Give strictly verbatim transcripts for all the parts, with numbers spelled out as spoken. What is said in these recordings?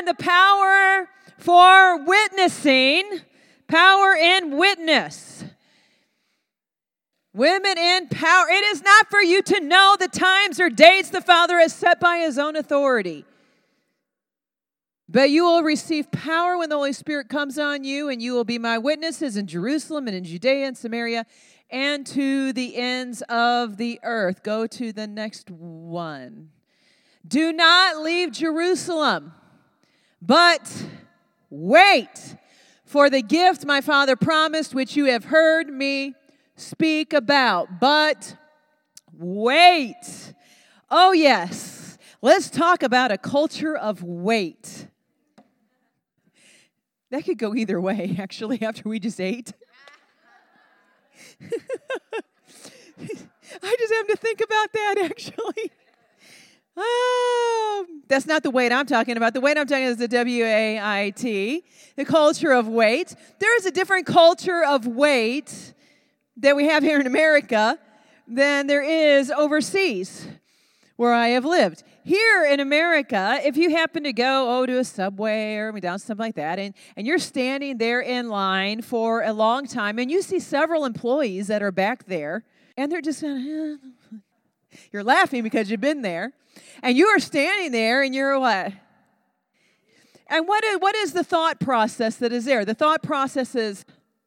the power for witnessing, power and witness. Women in power. It is not for you to know the times or dates the Father has set by his own authority. But you will receive power when the Holy Spirit comes on you, and you will be my witnesses in Jerusalem and in Judea and Samaria and to the ends of the earth. Go to the next one. Do not leave Jerusalem, but wait for the gift my Father promised, which you have heard me speak about. But wait. Oh, yes. Let's talk about a culture of wait. That could go either way, actually, after we just ate. I just have to think about that, actually. Oh, that's not the wait I'm talking about. The wait I'm talking about is the W A I T, the culture of wait. There is a different culture of wait that we have here in America than there is overseas where I have lived. Here in America, if you happen to go, oh, to a Subway or McDonald's, something like that, and, and you're standing there in line for a long time, and you see several employees that are back there, and they're just kind of, you're laughing because you've been there, and you are standing there, and you're what? And what is, what is the thought process that is there? The thought process is,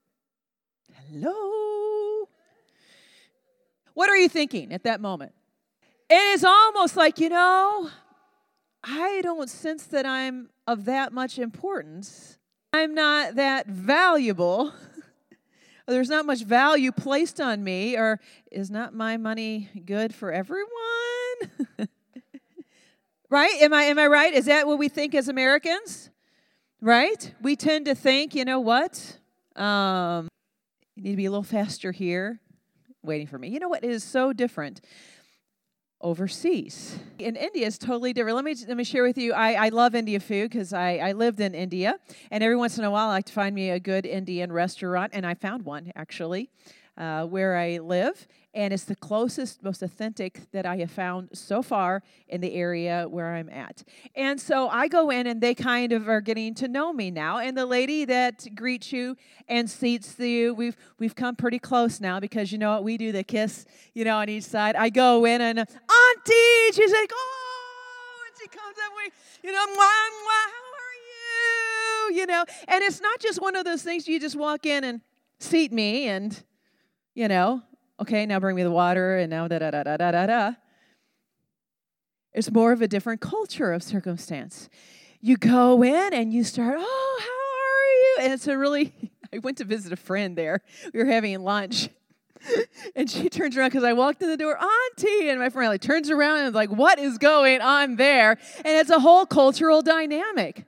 hello? What are you thinking at that moment? It is almost like, you know, I don't sense that I'm of that much importance. I'm not that valuable. There's not much value placed on me, or is not my money good for everyone? Right? Am I am I right? Is that what we think as Americans? Right? We tend to think, you know what? Um, you need to be a little faster here, waiting for me. You know what? It is so different overseas. In India, it's totally different. Let me let me share with you, I, I love Indian food because I, I lived in India, and every once in a while I like to find me a good Indian restaurant, and I found one, actually, uh, where I live, and it's the closest, most authentic that I have found so far in the area where I'm at. And so I go in, and they kind of are getting to know me now, and the lady that greets you and seats you, we've we've come pretty close now because, you know what, we do the kiss, you know, on each side. I go in, and Auntie, she's like, oh, and she comes up with, you know, mwah, mwah, how are you? You know, and it's not just one of those things you just walk in and seat me and, you know, okay, now bring me the water, and now da-da-da-da-da-da-da. It's more of a different culture of circumstance. You go in, and you start, oh, how are you? And it's a really, I went to visit a friend there. We were having lunch, and she turns around, because I walked in the door, Auntie, and my friend like turns around and is like, what is going on there? And it's a whole cultural dynamic.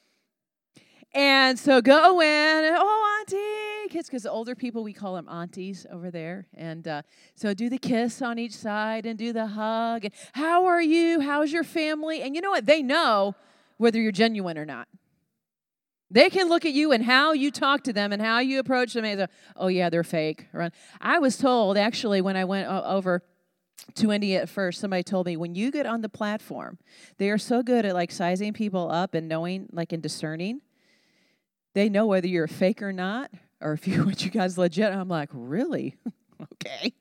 And so go in, and, oh, Auntie, kiss, because the older people, we call them aunties over there. And uh, so do the kiss on each side and do the hug. And how are you? How's your family? And you know what? They know whether you're genuine or not. They can look at you and how you talk to them and how you approach them and say, oh, yeah, they're fake. I was told, actually, when I went over to India at first, somebody told me, when you get on the platform, they are so good at, like, sizing people up and knowing, like, and discerning. They know whether you're a fake or not, or if you what you guys legit. I'm like, really? Okay.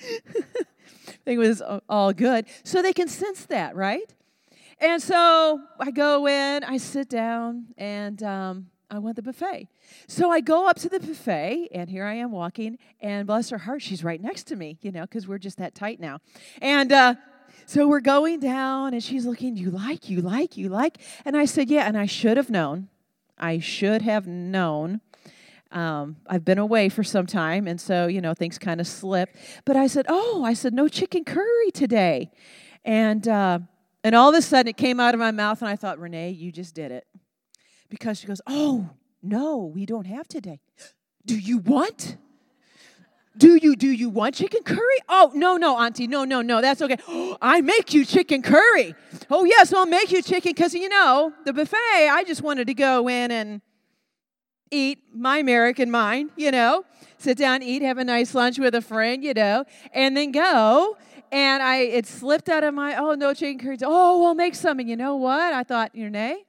I think it was all good. So they can sense that, right? And so I go in, I sit down, and um, I want the buffet. So I go up to the buffet, and here I am walking, and bless her heart, she's right next to me, you know, because we're just that tight now. And uh, so we're going down, and she's looking, you like, you like, you like? And I said, yeah, and I should have known. I should have known. Um, I've been away for some time, and so, you know, things kind of slip. But I said, oh, I said, no chicken curry today. And uh, and all of a sudden, it came out of my mouth, and I thought, Renee, you just did it. Because she goes, oh, no, we don't have today. Do you want? Do you, do you want chicken curry? Oh, no, no, Auntie, no, no, no, that's okay. Oh, I make you chicken curry. Oh, yes, I'll make you chicken because, you know, the buffet, I just wanted to go in and eat my American mind, you know, sit down, eat, have a nice lunch with a friend, you know, and then go. And I, it slipped out of my, oh, no chicken curry. Oh, we'll make some. And you know what? I thought, Renee,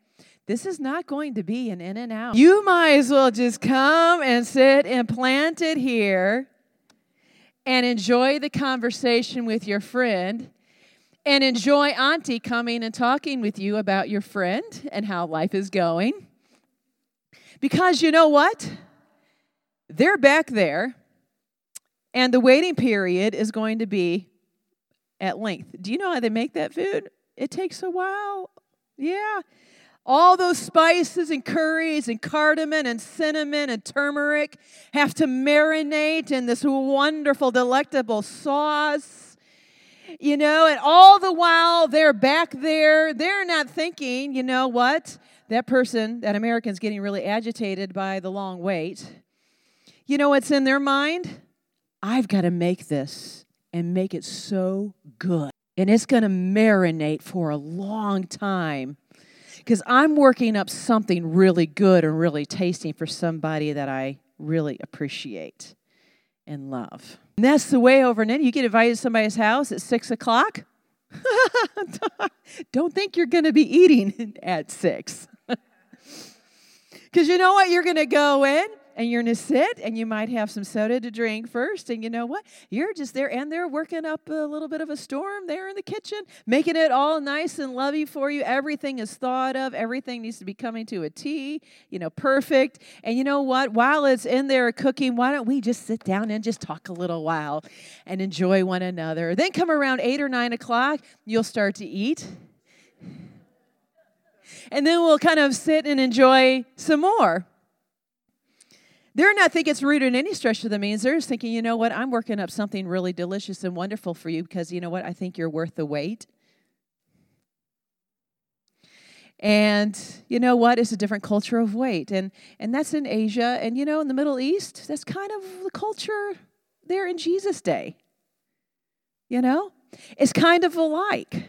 This is not going to be an in and out. You might as well just come and sit and plant it here and enjoy the conversation with your friend and enjoy Auntie coming and talking with you about your friend and how life is going. Because you know what? They're back there, and the waiting period is going to be at length. Do you know how they make that food? It takes a while. Yeah. All those spices and curries and cardamom and cinnamon and turmeric have to marinate in this wonderful, delectable sauce. You know, and all the while they're back there, they're not thinking, you know what? That person, that American's getting really agitated by the long wait. You know what's in their mind? I've got to make this and make it so good. And it's going to marinate for a long time. Because I'm working up something really good and really tasty for somebody that I really appreciate and love. And that's the way over in India. You get invited to somebody's house at six o'clock. Don't think you're going to be eating at six. Because you know what? You're going to go in and you're going to sit and you might have some soda to drink first. And you know what? You're just there, and they're working up a little bit of a storm there in the kitchen, making it all nice and lovely for you. Everything is thought of. Everything needs to be coming to a T, you know, perfect. And you know what? While it's in there cooking, why don't we just sit down and just talk a little while and enjoy one another? Then come around eight or nine o'clock, you'll start to eat. And then we'll kind of sit and enjoy some more. They're not thinking it's rude in any stretch of the means. They're just thinking, you know what, I'm working up something really delicious and wonderful for you because, you know what, I think you're worth the wait. And you know what, it's a different culture of wait. And, and that's in Asia. And, you know, in the Middle East, that's kind of the culture there in Jesus' day. You know, it's kind of alike.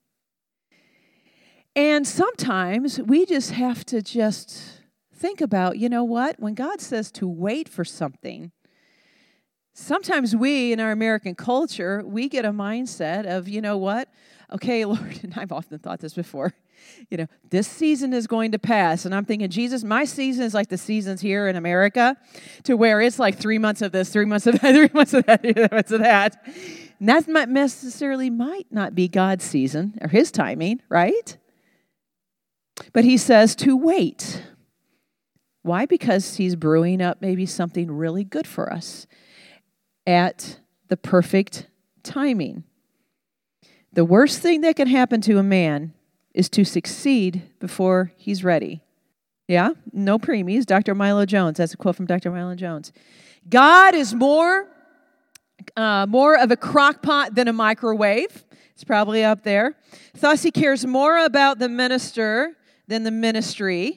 And sometimes we just have to just think about, you know what, when God says to wait for something, sometimes we in our American culture, we get a mindset of, you know what, okay, Lord, and I've often thought this before, you know, this season is going to pass. And I'm thinking, Jesus, my season is like the seasons here in America, to where it's like three months of this, three months of that, three months of that, three months of that. And that might necessarily might not be God's season or his timing, right? But he says to wait. Why? Because he's brewing up maybe something really good for us at the perfect timing. The worst thing that can happen to a man is to succeed before he's ready. Yeah? No preemies. Doctor Milo Jones. That's a quote from Doctor Milo Jones. God is more, uh, more of a crock pot than a microwave. It's probably up there. Thus, he cares more about the minister than the ministry,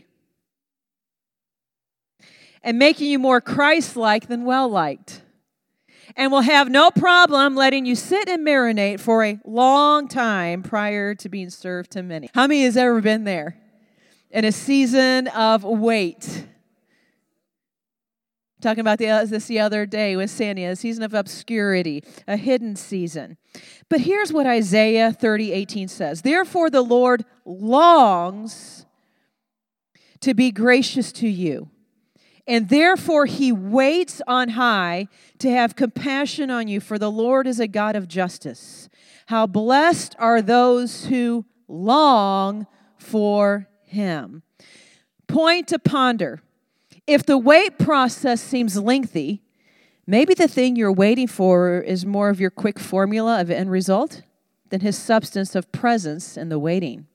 and making you more Christ-like than well-liked. And will have no problem letting you sit and marinate for a long time prior to being served to many. How many has ever been there in a season of wait? Talking about the, this the other day with Sandy, a season of obscurity, a hidden season. But here's what Isaiah thirty eighteen says. Therefore the Lord longs to be gracious to you, and therefore he waits on high to have compassion on you, for the Lord is a God of justice. How blessed are those who long for him. Point to ponder. If the wait process seems lengthy, maybe the thing you're waiting for is more of your quick formula of end result than his substance of presence in the waiting.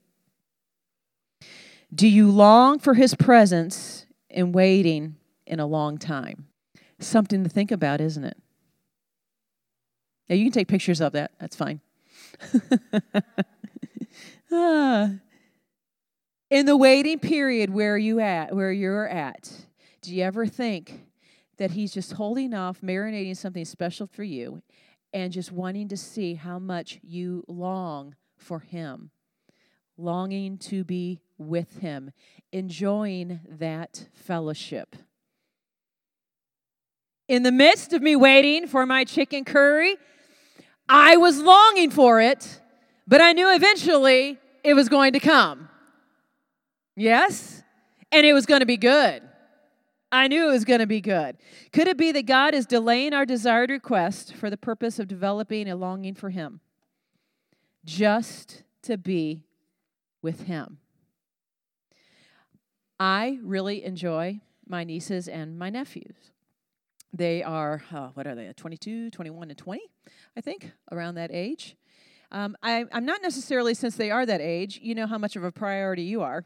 Do you long for his presence in waiting in a long time? Something to think about, isn't it? Yeah, you can take pictures of that. That's fine. ah. In the waiting period where you at, where you're at, do you ever think that he's just holding off, marinating something special for you, and just wanting to see how much you long for him, longing to be with him, enjoying that fellowship? In the midst of me waiting for my chicken curry, I was longing for it, but I knew eventually it was going to come. Yes? And it was going to be good. I knew it was going to be good. Could it be that God is delaying our desired request for the purpose of developing a longing for Him? Just to be with Him. I really enjoy my nieces and my nephews. They are, uh, what are they, twenty-two, twenty-one, and twenty, I think, around that age. Um, I, I'm not necessarily, since they are that age, you know how much of a priority you are.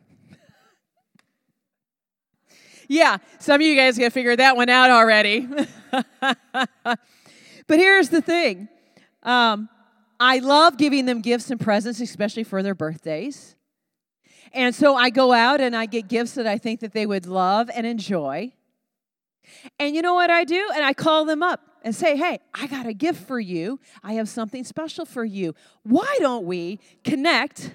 Yeah, some of you guys got to figure that one out already. But here's the thing. Um, I love giving them gifts and presents, especially for their birthdays. And so I go out and I get gifts that I think that they would love and enjoy. And you know what I do? And I call them up and say, hey, I got a gift for you. I have something special for you. Why don't we connect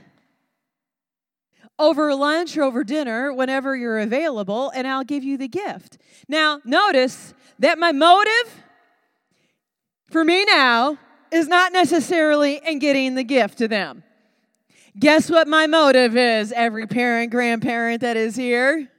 over lunch or over dinner whenever you're available, and I'll give you the gift. Now, notice that my motive for me now is not necessarily in getting the gift to them. Guess what my motive is, every parent, grandparent that is here?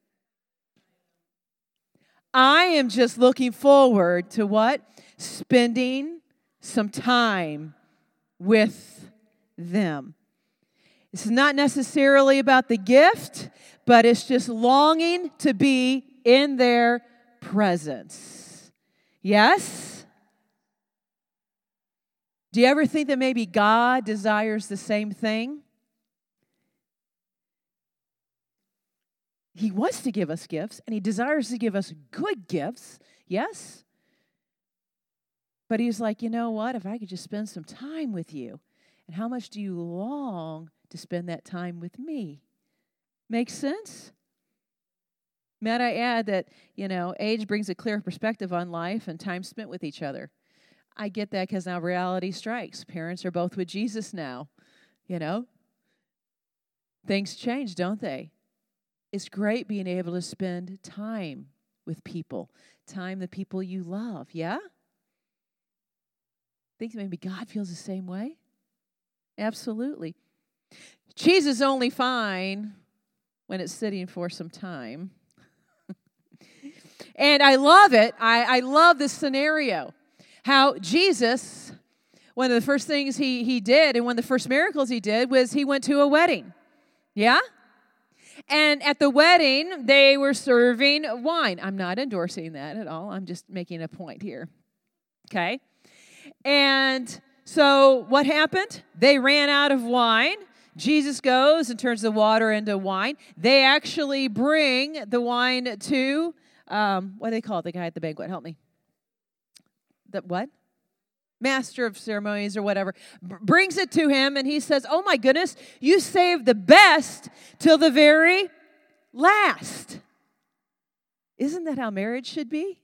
I am just looking forward to what? Spending some time with them. It's not necessarily about the gift, but it's just longing to be in their presence. Yes? Do you ever think that maybe God desires the same thing? He wants to give us gifts, and He desires to give us good gifts, yes? But He's like, you know what? If I could just spend some time with you, and how much do you long to spend that time with me? Makes sense? Might I add that, you know, age brings a clear perspective on life and time spent with each other. I get that because now reality strikes. Parents are both with Jesus now, you know. Things change, don't they? It's great being able to spend time with people, time the people you love, yeah? Think maybe God feels the same way? Absolutely. Cheese is only fine when it's sitting for some time. And I love it. I, I love this scenario. How Jesus, one of the first things he, he did, and one of the first miracles he did, was he went to a wedding. Yeah? And at the wedding, they were serving wine. I'm not endorsing that at all. I'm just making a point here. Okay? And so what happened? They ran out of wine. Jesus goes and turns the water into wine. They actually bring the wine to, um, what do they call it? The guy at the banquet. Help me. The what? Master of ceremonies or whatever. B- brings it to him, and he says, oh my goodness, you saved the best till the very last. Isn't that how marriage should be?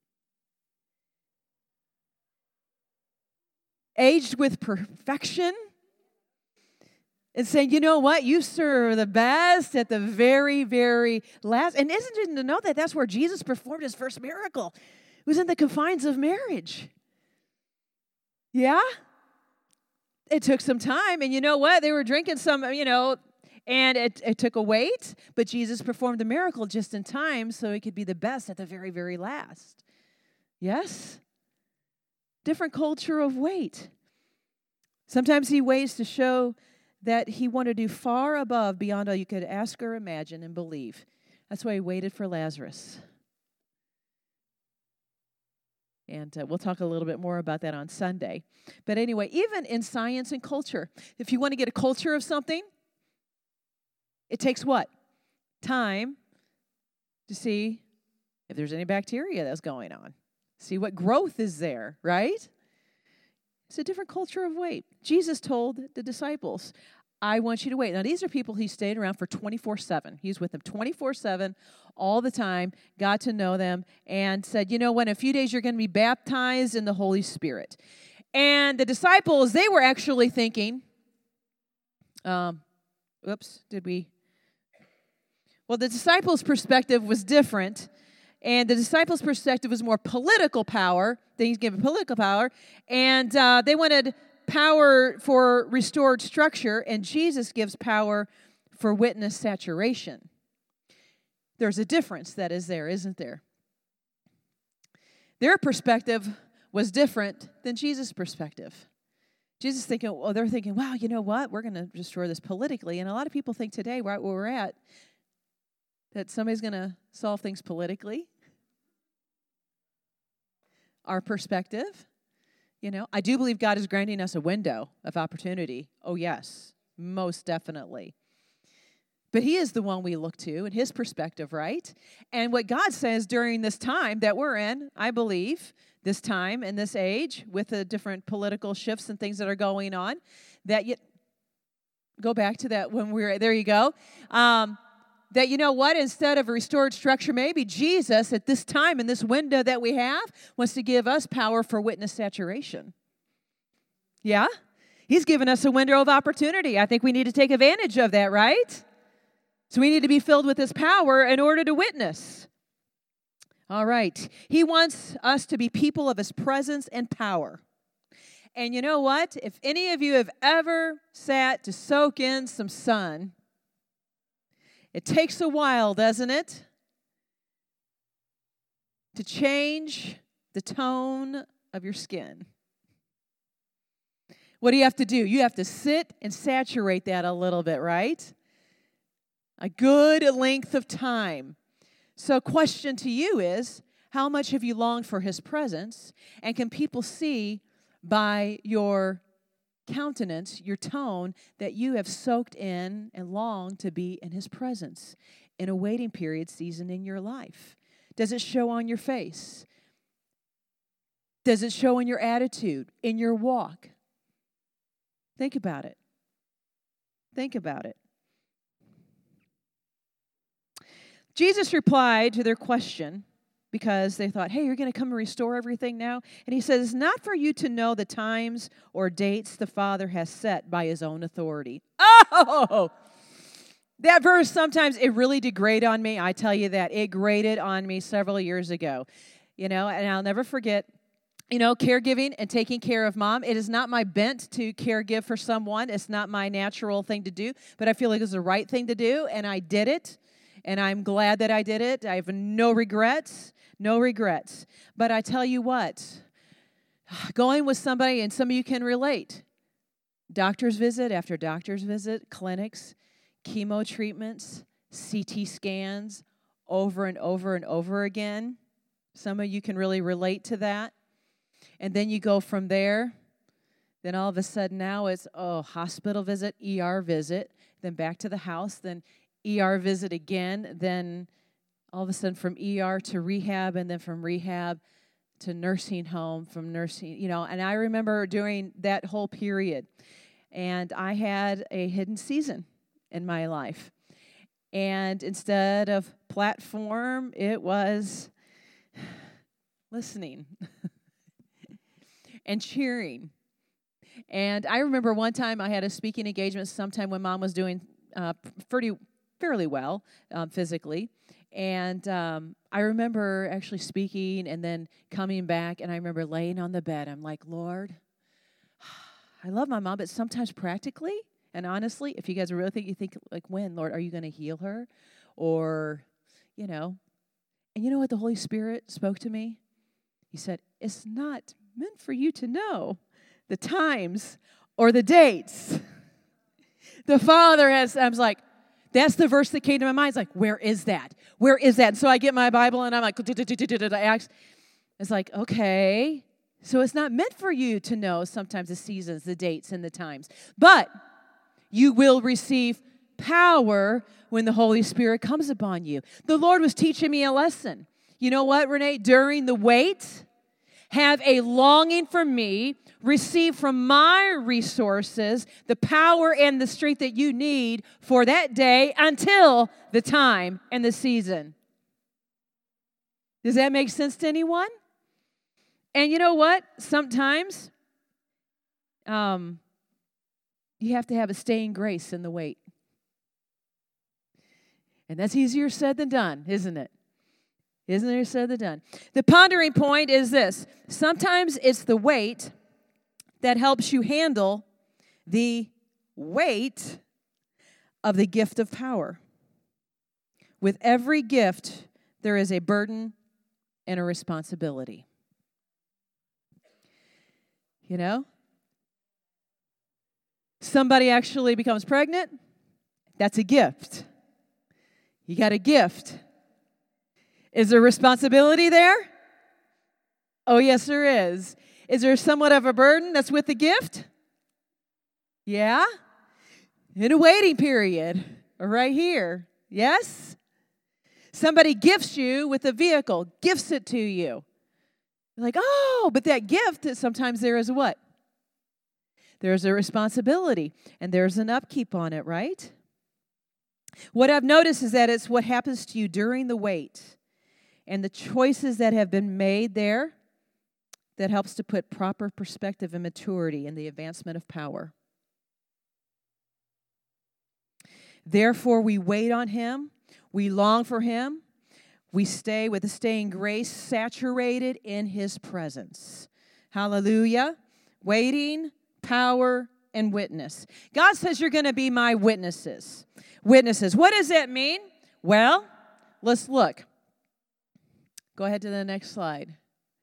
Aged with perfection. And saying, you know what? You serve the best at the very, very last. And isn't it to know that that's where Jesus performed his first miracle? It was in the confines of marriage. Yeah? It took some time. And you know what? They were drinking some, you know, and it, it took a wait. But Jesus performed the miracle just in time so he could be the best at the very, very last. Yes? Different culture of wait. Sometimes he waits to show that he wanted to do far above, beyond all you could ask or imagine and believe. That's why he waited for Lazarus. And uh, we'll talk a little bit more about that on Sunday. But anyway, even in science and culture, if you want to get a culture of something, it takes what? Time to see if there's any bacteria that's going on. See what growth is there, right? It's a different culture of wait. Jesus told the disciples, I want you to wait. Now, these are people he stayed around for twenty-four seven. He's with them twenty-four seven all the time, got to know them, and said, you know what, in a few days you're going to be baptized in the Holy Spirit. And the disciples, they were actually thinking, um, oops, did we? Well, the disciples' perspective was different. And the disciples' perspective was more political power. They given political power. And uh, they wanted power for restored structure. And Jesus gives power for witness saturation. There's a difference that is there, isn't there? Their perspective was different than Jesus' perspective. Jesus thinking, well, they're thinking, wow, you know what? We're going to destroy this politically. And a lot of people think today, right where we're at, that somebody's going to solve things politically. Our perspective, you know, I do believe God is granting us a window of opportunity. Oh, yes, most definitely. But he is the one we look to in his perspective, right? And what God says during this time that we're in, I believe, this time and this age with the different political shifts and things that are going on, that you go back to that when we were, there you go, um, that you know what, instead of a restored structure, maybe Jesus at this time in this window that we have wants to give us power for witness saturation. Yeah? He's given us a window of opportunity. I think we need to take advantage of that, right? So we need to be filled with his power in order to witness. All right. He wants us to be people of his presence and power. And you know what? If any of you have ever sat to soak in some sun, it takes a while, doesn't it? To change the tone of your skin. What do you have to do? You have to sit and saturate that a little bit, right? A good length of time. So question to you is, how much have you longed for his presence? And can people see by your countenance, your tone, that you have soaked in and longed to be in his presence in a waiting period season in your life? Does it show on your face? Does it show in your attitude, in your walk? Think about it. Think about it. Jesus replied to their question because they thought, hey, you're going to come and restore everything now? And he says, it's not for you to know the times or dates the Father has set by his own authority. Oh! That verse, sometimes it really did grate on me. I tell you that. It grated on me several years ago. You know, and I'll never forget, you know, caregiving and taking care of mom. It is not my bent to caregive for someone. It's not my natural thing to do. But I feel like it's the right thing to do, and I did it. And I'm glad that I did it. I have no regrets, no regrets. But I tell you what, going with somebody, and some of you can relate, doctor's visit after doctor's visit, clinics, chemo treatments, C T scans, over and over and over again. Some of you can really relate to that. And then you go from there. Then all of a sudden now it's, oh, hospital visit, E R visit, then back to the house, then E R visit again, then all of a sudden from E R to rehab, and then from rehab to nursing home, from nursing, you know, and I remember during that whole period, and I had a hidden season in my life. And instead of platform, it was listening and cheering. And I remember one time I had a speaking engagement sometime when Mom was doing uh, pretty fairly well um, physically. And um, I remember actually speaking and then coming back, and I remember laying on the bed. I'm like, Lord, I love my mom, but sometimes practically and honestly, if you guys really think, you think, like, when, Lord, are you going to heal her? Or, you know, and you know what the Holy Spirit spoke to me? He said, it's not meant for you to know the times or the dates. The Father has, I was like, that's the verse that came to my mind. It's like, where is that? Where is that? And so I get my Bible and I'm like, it's like, okay. So it's not meant for you to know sometimes the seasons, the dates, and the times. But you will receive power when the Holy Spirit comes upon you. The Lord was teaching me a lesson. You know what, Renee? During the wait, have a longing for me, receive from my resources the power and the strength that you need for that day until the time and the season. Does that make sense to anyone? And you know what? Sometimes um, you have to have a staying grace in the wait. And that's easier said than done, isn't it? Isn't it said than done? The pondering point is this. Sometimes it's the wait that helps you handle the weight of the gift of power. With every gift, there is a burden and a responsibility. You know? Somebody actually becomes pregnant. That's a gift. You got a gift. Is there responsibility there? Oh, yes, there is. Is there somewhat of a burden that's with the gift? Yeah? In a waiting period, right here. Yes? Somebody gifts you with a vehicle, gifts it to you. You're like, oh, but that gift, sometimes there is what? There's a responsibility, and there's an upkeep on it, right? What I've noticed is that it's what happens to you during the wait and the choices that have been made there that helps to put proper perspective and maturity in the advancement of power. Therefore, we wait on Him. We long for Him. We stay with the staying grace, saturated in His presence. Hallelujah. Waiting, power, and witness. God says you're going to be my witnesses. Witnesses. What does that mean? Well, let's look. Go ahead to the next slide.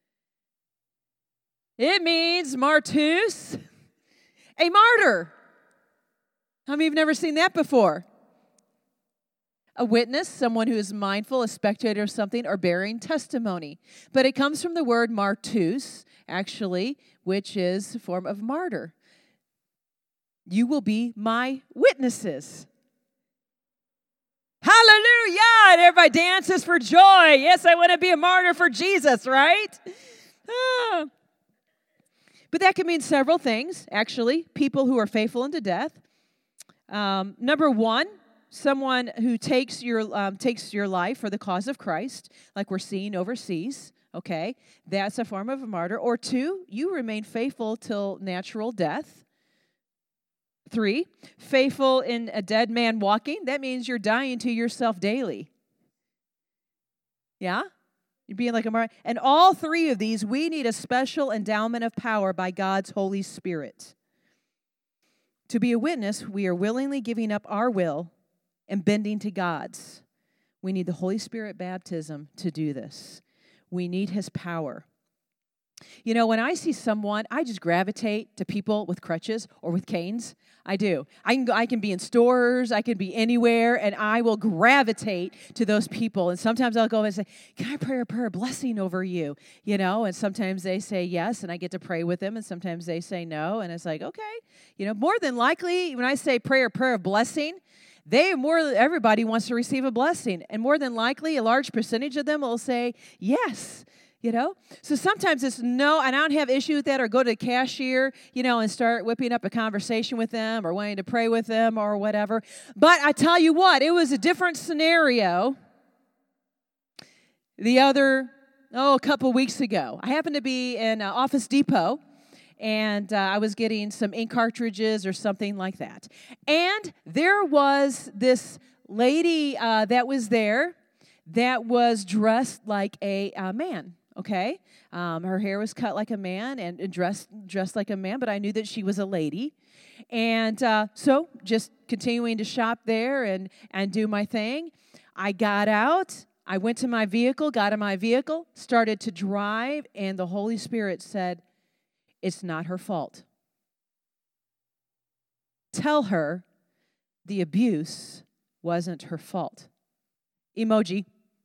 It means martus, a martyr. How many of you have never seen that before? A witness, someone who is mindful, a spectator of something, or bearing testimony. But it comes from the word martus, actually, which is a form of martyr. You will be my witnesses. Hallelujah! And everybody dances for joy. Yes, I want to be a martyr for Jesus, right? Ah. But that can mean several things, actually. People who are faithful unto death. Um, number one, someone who takes your um, takes your life for the cause of Christ, like we're seeing overseas, okay? That's a form of a martyr. Or two, you remain faithful till natural death. Three, faithful in a dead man walking. That means you're dying to yourself daily. Yeah? You're being like a martyr. And all three of these, we need a special endowment of power by God's Holy Spirit. To be a witness, we are willingly giving up our will and bending to God's. We need the Holy Spirit baptism to do this. We need His power. You know, when I see someone, I just gravitate to people with crutches or with canes. I do. I can go, I can be in stores, I can be anywhere, and I will gravitate to those people. And sometimes I'll go and say, can I pray a prayer of blessing over you? You know, and sometimes they say yes, and I get to pray with them, and sometimes they say no, and it's like, okay. You know, more than likely, when I say pray a prayer of blessing, they more everybody wants to receive a blessing. And more than likely, a large percentage of them will say yes. You know? So sometimes it's no, and I don't have issue with that, or go to the cashier, you know, and start whipping up a conversation with them or wanting to pray with them or whatever. But I tell you what, it was a different scenario the other, oh, a couple weeks ago. I happened to be in uh, Office Depot, and uh, I was getting some ink cartridges or something like that. And there was this lady uh, that was there that was dressed like a uh, man. Okay, um, her hair was cut like a man and, and dressed dressed like a man, but I knew that she was a lady. And uh, so just continuing to shop there and, and do my thing, I got out, I went to my vehicle, got in my vehicle, started to drive, and the Holy Spirit said, it's not her fault. Tell her the abuse wasn't her fault. Emoji.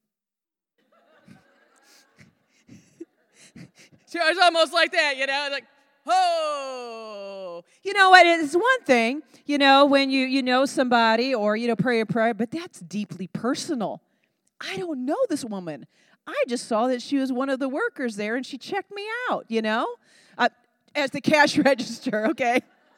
It's almost like that, you know, like, oh. You know what, it's one thing, you know, when you, you know somebody or, you know, pray a prayer, but that's deeply personal. I don't know this woman. I just saw that she was one of the workers there, and she checked me out, you know, uh, as the cash register, okay?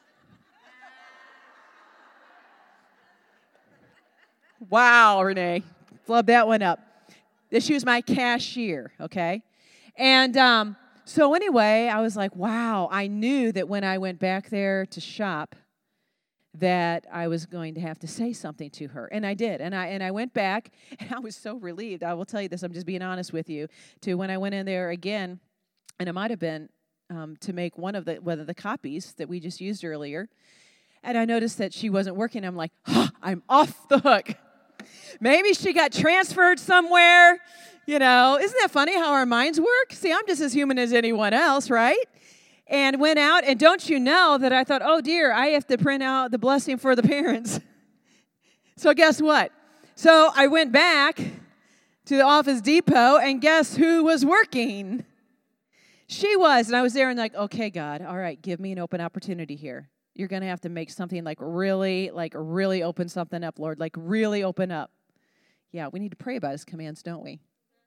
Wow, Renee, flub that one up. She was my cashier, okay? And um, so anyway, I was like, wow, I knew that when I went back there to shop that I was going to have to say something to her. And I did. And I and I went back, and I was so relieved. I will tell you this, I'm just being honest with you, to when I went in there again, and it might have been um, to make one of the, whether the copies that we just used earlier. And I noticed that she wasn't working. I'm like, oh, I'm off the hook. Maybe she got transferred somewhere. You know, isn't that funny how our minds work? See, I'm just as human as anyone else, right? And went out, and don't you know that I thought, oh, dear, I have to print out the blessing for the parents. So guess what? So I went back to the Office Depot, and guess who was working? She was, and I was there and like, okay, God, all right, give me an open opportunity here. You're going to have to make something like really, like really open something up, Lord, like really open up. Yeah, we need to pray about his commands, don't we?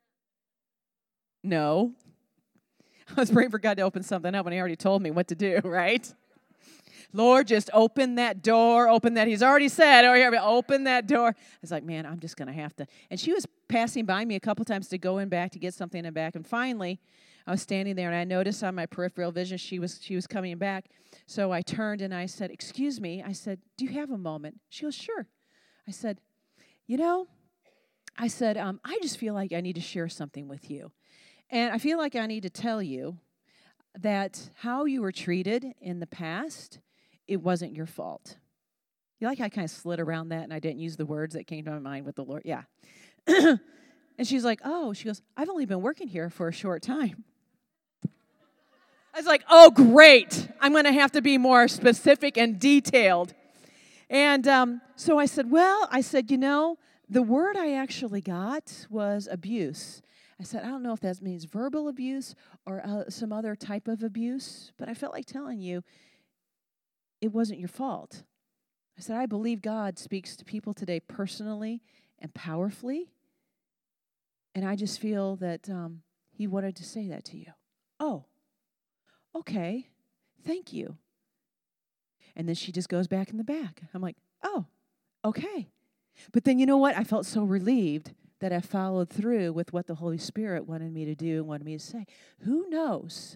No. I was praying for God to open something up when he already told me what to do, right? Lord, just open that door, open that. He's already said, oh, yeah, open that door. I was like, man, I'm just going to have to. And she was passing by me a couple times to go in back to get something in back. And finally, I was standing there, and I noticed on my peripheral vision she was she was coming back. So I turned, and I said, excuse me. I said, do you have a moment? She goes, sure. I said, you know, I said, um, I just feel like I need to share something with you. And I feel like I need to tell you that how you were treated in the past, it wasn't your fault. You like I kind of slid around that and I didn't use the words that came to my mind with the Lord. Yeah. And she's like, oh, she goes, I've only been working here for a short time. I was like, oh, great. I'm going to have to be more specific and detailed. And um, so I said, well, I said, you know, the word I actually got was abuse. I said, I don't know if that means verbal abuse or uh, some other type of abuse, but I felt like telling you it wasn't your fault. I said, I believe God speaks to people today personally and powerfully, and I just feel that um, he wanted to say that to you. Oh, okay, thank you. And then she just goes back in the back. I'm like, oh, okay. But then you know what? I felt so relieved that I followed through with what the Holy Spirit wanted me to do and wanted me to say. Who knows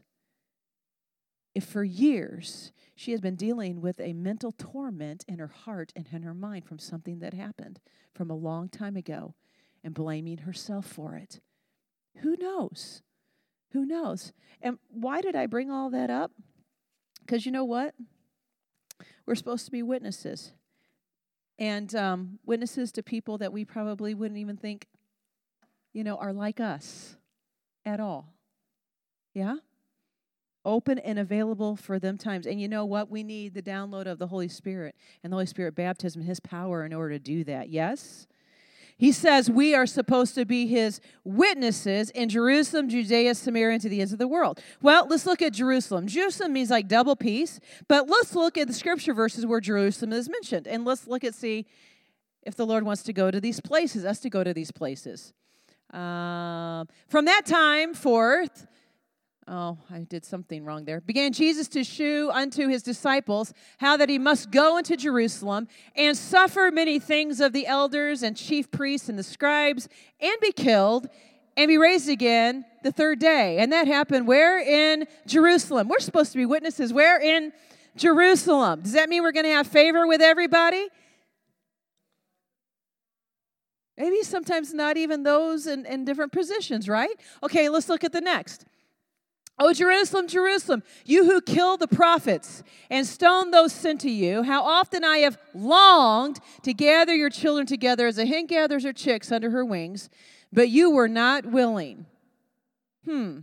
if for years she has been dealing with a mental torment in her heart and in her mind from something that happened from a long time ago and blaming herself for it. Who knows? Who knows? And why did I bring all that up? Because you know what? We're supposed to be witnesses. And um, witnesses to people that we probably wouldn't even think, you know, are like us at all. Yeah? Open and available for them times. And you know what? We need the download of the Holy Spirit and the Holy Spirit baptism, his power in order to do that. Yes? He says we are supposed to be his witnesses in Jerusalem, Judea, Samaria, and to the ends of the world. Well, let's look at Jerusalem. Jerusalem means like double peace, but let's look at the scripture verses where Jerusalem is mentioned. And let's look at, see, if the Lord wants to go to these places, us to go to these places. Um, from that time forth, oh, I did something wrong there. Began Jesus to shew unto his disciples how that he must go into Jerusalem and suffer many things of the elders and chief priests and the scribes and be killed and be raised again the third day. And that happened where? In Jerusalem. We're supposed to be witnesses. Where? In Jerusalem. Does that mean we're going to have favor with everybody? Maybe sometimes not even those in, in different positions, right? Okay, let's look at the next. O Jerusalem, Jerusalem, you who kill the prophets and stone those sent to you, how often I have longed to gather your children together as a hen gathers her chicks under her wings, but you were not willing. Hmm.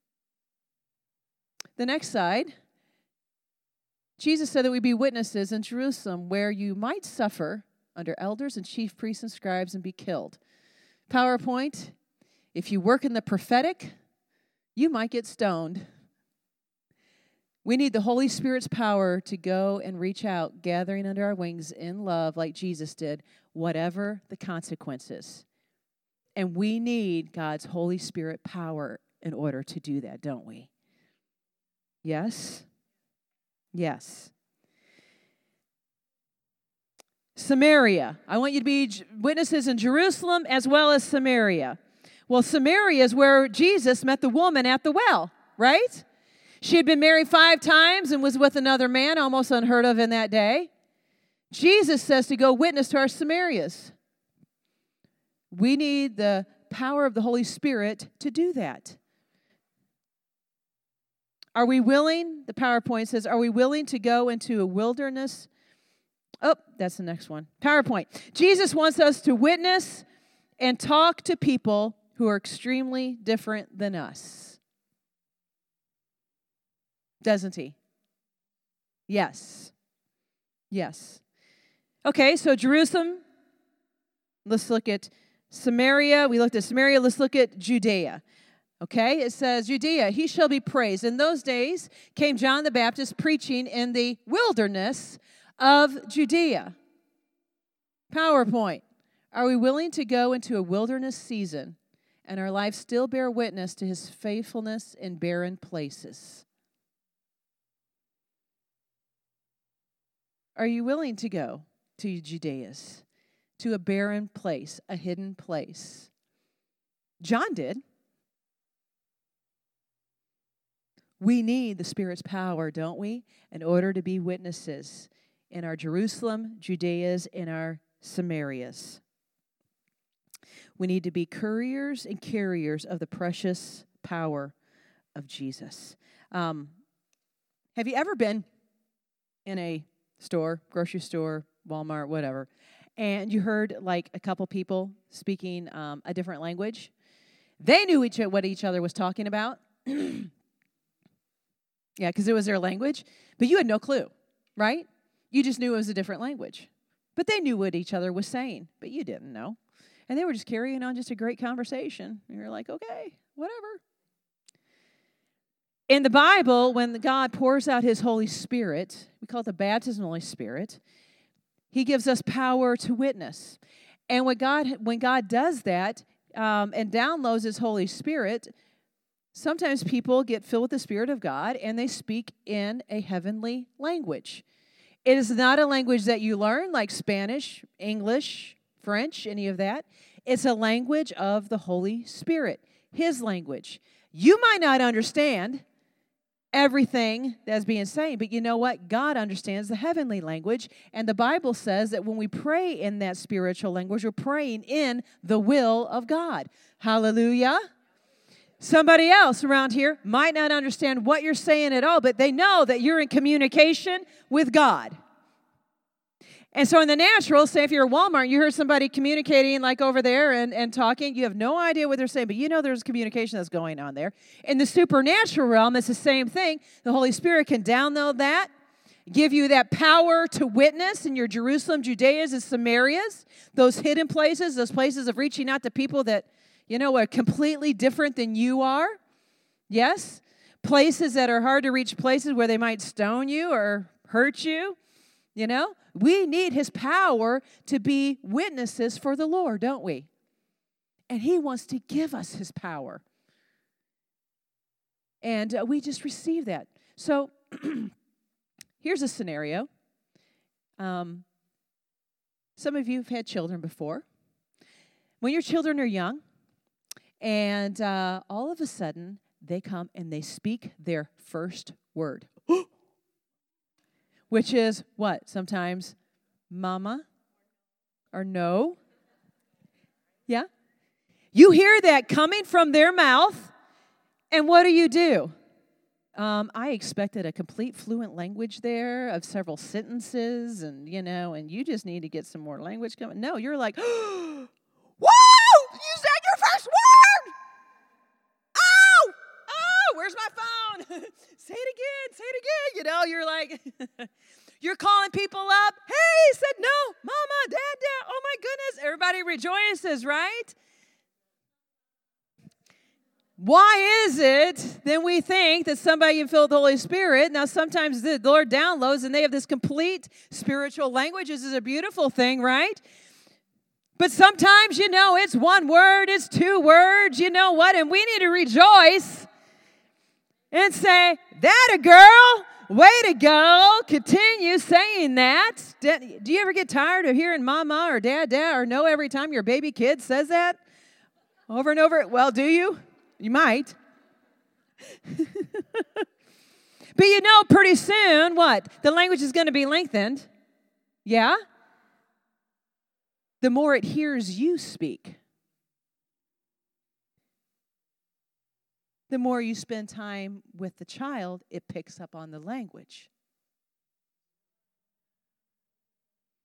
The next side, Jesus said that we be witnesses in Jerusalem where you might suffer under elders and chief priests and scribes and be killed. PowerPoint, if you work in the prophetic, you might get stoned. We need the Holy Spirit's power to go and reach out, gathering under our wings in love like Jesus did, whatever the consequences. And we need God's Holy Spirit power in order to do that, don't we? Yes? Yes. Samaria. I want you to be witnesses in Jerusalem as well as Samaria. Well, Samaria is where Jesus met the woman at the well, right? She had been married five times and was with another man, almost unheard of in that day. Jesus says to go witness to our Samarias. We need the power of the Holy Spirit to do that. Are we willing, the PowerPoint says, are we willing to go into a wilderness Oh, that's the next one. PowerPoint. Jesus wants us to witness and talk to people who are extremely different than us. Doesn't he? Yes. Yes. Okay, so Jerusalem. Let's look at Samaria. We looked at Samaria. Let's look at Judea. Okay, it says, Judea, he shall be praised. In those days came John the Baptist preaching in the wilderness of Judea. PowerPoint. Are we willing to go into a wilderness season and our lives still bear witness to his faithfulness in barren places? Are you willing to go to Judeas, to a barren place, a hidden place? John did. We need the Spirit's power, don't we, in order to be witnesses in our Jerusalem, Judeas, and our Samarias. We need to be couriers and carriers of the precious power of Jesus. Um, have you ever been in a store, grocery store, Walmart, whatever, and you heard like a couple people speaking um, a different language? They knew each what each other was talking about. Yeah, because it was their language, but you had no clue, right? You just knew it was a different language. But they knew what each other was saying, but you didn't know. And they were just carrying on just a great conversation. And you're like, okay, whatever. In the Bible, when God pours out his Holy Spirit, we call it the baptism of the Holy Spirit, he gives us power to witness. And when God, when God does that um, and downloads his Holy Spirit, sometimes people get filled with the Spirit of God and they speak in a heavenly language. It is not a language that you learn like Spanish, English, French, any of that. It's a language of the Holy Spirit, his language. You might not understand everything that's being said, but you know what? God understands the heavenly language, and the Bible says that when we pray in that spiritual language, we're praying in the will of God. Hallelujah. Somebody else around here might not understand what you're saying at all, but they know that you're in communication with God. And so in the natural, say if you're at Walmart, you heard somebody communicating like over there and, and talking, you have no idea what they're saying, but you know there's communication that's going on there. In the supernatural realm, it's the same thing. The Holy Spirit can download that, give you that power to witness in your Jerusalem, Judeas, and Samarias, those hidden places, those places of reaching out to people that you know, are completely different than you are. Yes? Places that are hard to reach, places where they might stone you or hurt you. You know? We need his power to be witnesses for the Lord, don't we? And he wants to give us his power. And uh, we just receive that. So, here's a scenario. Um, some of you have had children before. When your children are young, and uh, all of a sudden, they come and they speak their first word. Which is what? Sometimes mama or no. Yeah? You hear that coming from their mouth, and what do you do? Um, I expected a complete fluent language there of several sentences, and, you know, and you just need to get some more language coming. No, you're like, whoa! You said your first word! Oh! Oh, where's my phone? Say it again, say it again. You know, you're like, you're calling people up. Hey, he said no, mama, dad, dad. Oh, my goodness. Everybody rejoices, right? Why is it then we think that somebody can fill with the Holy Spirit? Now, sometimes the Lord downloads and they have this complete spiritual language. This is a beautiful thing, right? But sometimes, you know, it's one word, it's two words, you know what? And we need to rejoice and say, that a girl, way to go. Continue saying that. Do you ever get tired of hearing mama or dad, dad, or no every time your baby kid says that? Over and over? Well, do you? You might. But you know, pretty soon, what? The language is going to be lengthened. Yeah? The more it hears you speak, the more you spend time with the child, it picks up on the language.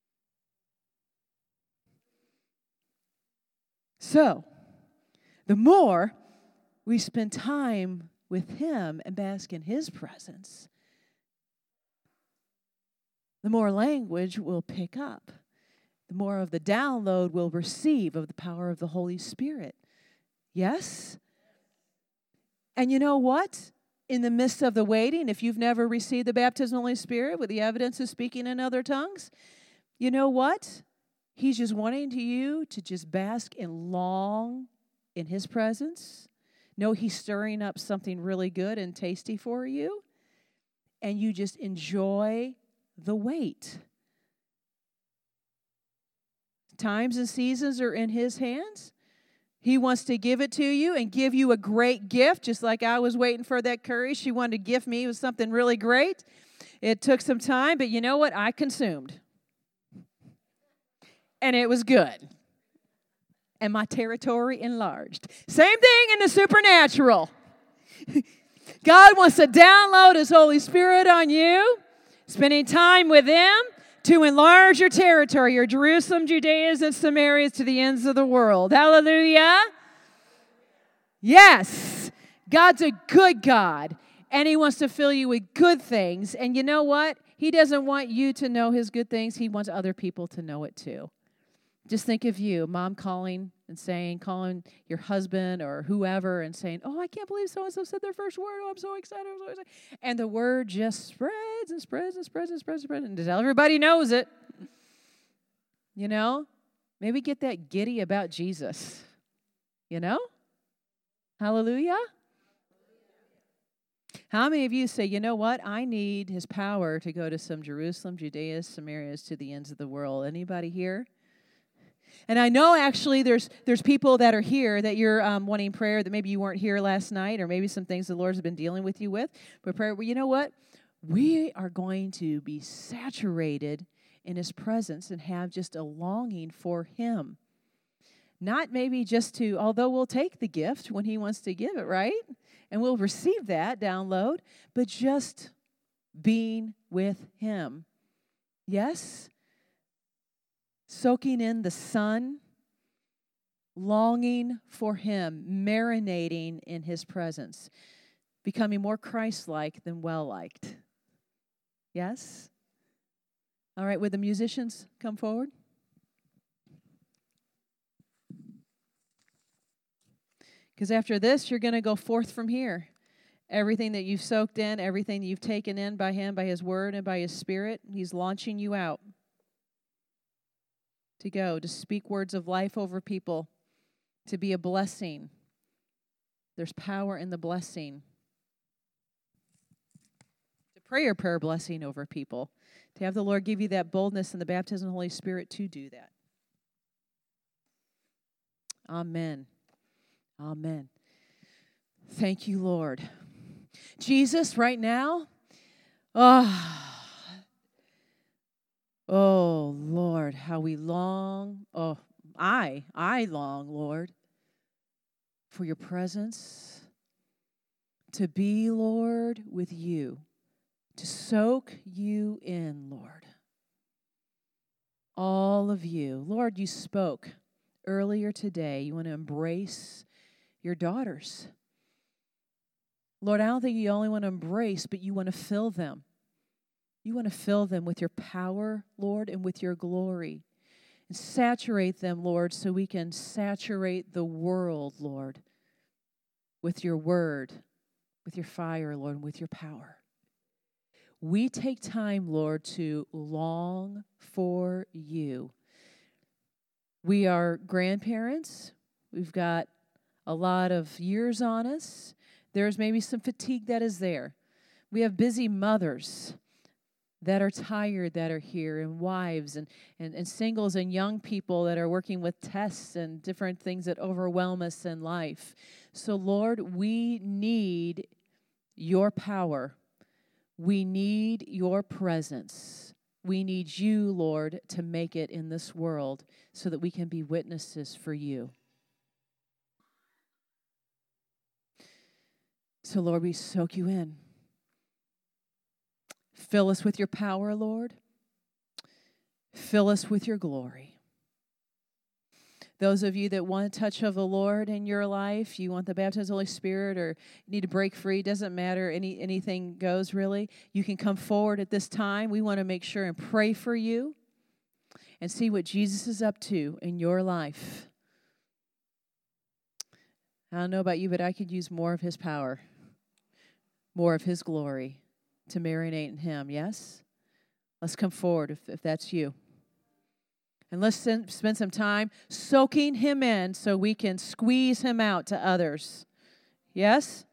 So, the more we spend time with Him and bask in His presence, the more language we'll pick up, the more of the download we'll receive of the power of the Holy Spirit. Yes? And you know what? In the midst of the waiting, if you've never received the baptism of the Holy Spirit with the evidence of speaking in other tongues, you know what? He's just wanting to you to just bask and long in His presence. Know He's stirring up something really good and tasty for you. And you just enjoy the wait. Times and seasons are in His hands. He wants to give it to you and give you a great gift, just like I was waiting for that curry. She wanted to gift me with something really great. It took some time, but you know what? I consumed. And it was good. And my territory enlarged. Same thing in the supernatural. God wants to download His Holy Spirit on you, spending time with Him to enlarge your territory, your Jerusalem, Judeas, and Samaria to the ends of the world. Hallelujah. Yes, God's a good God, and He wants to fill you with good things. And you know what? He doesn't want you to know His good things. He wants other people to know it too. Just think of you, mom calling and saying, calling your husband or whoever and saying, oh, I can't believe so-and-so said their first word. Oh, I'm so excited. I'm so excited. And the word just spreads and spreads and spreads and spreads and spreads until everybody knows it. You know? Maybe get that giddy about Jesus. You know? Hallelujah. How many of you say, you know what? I need His power to go to some Jerusalem, Judea, Samaria, to the ends of the world. Anybody here? And I know actually there's there's people that are here that you're um, wanting prayer that maybe you weren't here last night, or maybe some things the Lord's been dealing with you with. But prayer, well, you know what? We are going to be saturated in His presence and have just a longing for Him. Not maybe just to, although we'll take the gift when He wants to give it, right? And we'll receive that download, but just being with Him. Yes? Soaking in the sun, longing for Him, marinating in His presence, becoming more Christ-like than well-liked. Yes? All right, would the musicians come forward? Because after this, you're going to go forth from here. Everything that you've soaked in, everything you've taken in by Him, by His Word, and by His Spirit, He's launching you out. To go, to speak words of life over people, to be a blessing. There's power in the blessing. To pray your prayer blessing over people. To have the Lord give you that boldness and the baptism of the Holy Spirit to do that. Amen. Amen. Thank you, Lord. Jesus, right now, oh, Oh, Lord, how we long. Oh, I, I long, Lord, for your presence, to be, Lord, with you, to soak you in, Lord. All of you. Lord, you spoke earlier today. You want to embrace your daughters. Lord, I don't think you only want to embrace, but you want to fill them. You want to fill them with your power, Lord, and with your glory. And saturate them, Lord, so we can saturate the world, Lord, with your word, with your fire, Lord, and with your power. We take time, Lord, to long for you. We are grandparents. We've got a lot of years on us. There's maybe some fatigue that is there. We have busy mothers that are tired that are here, and wives and, and, and singles and young people that are working with tests and different things that overwhelm us in life. So, Lord, we need your power. We need your presence. We need you, Lord, to make it in this world so that we can be witnesses for you. So, Lord, we soak you in. Fill us with your power, Lord. Fill us with your glory. Those of you that want a touch of the Lord in your life, you want the baptism of the Holy Spirit, or you need to break free, doesn't matter, any anything goes really. You can come forward at this time. We want to make sure and pray for you and see what Jesus is up to in your life. I don't know about you, but I could use more of his power, more of his glory to marinate in him, yes? Let's come forward if, if that's you. And let's spend some time soaking him in so we can squeeze him out to others. Yes?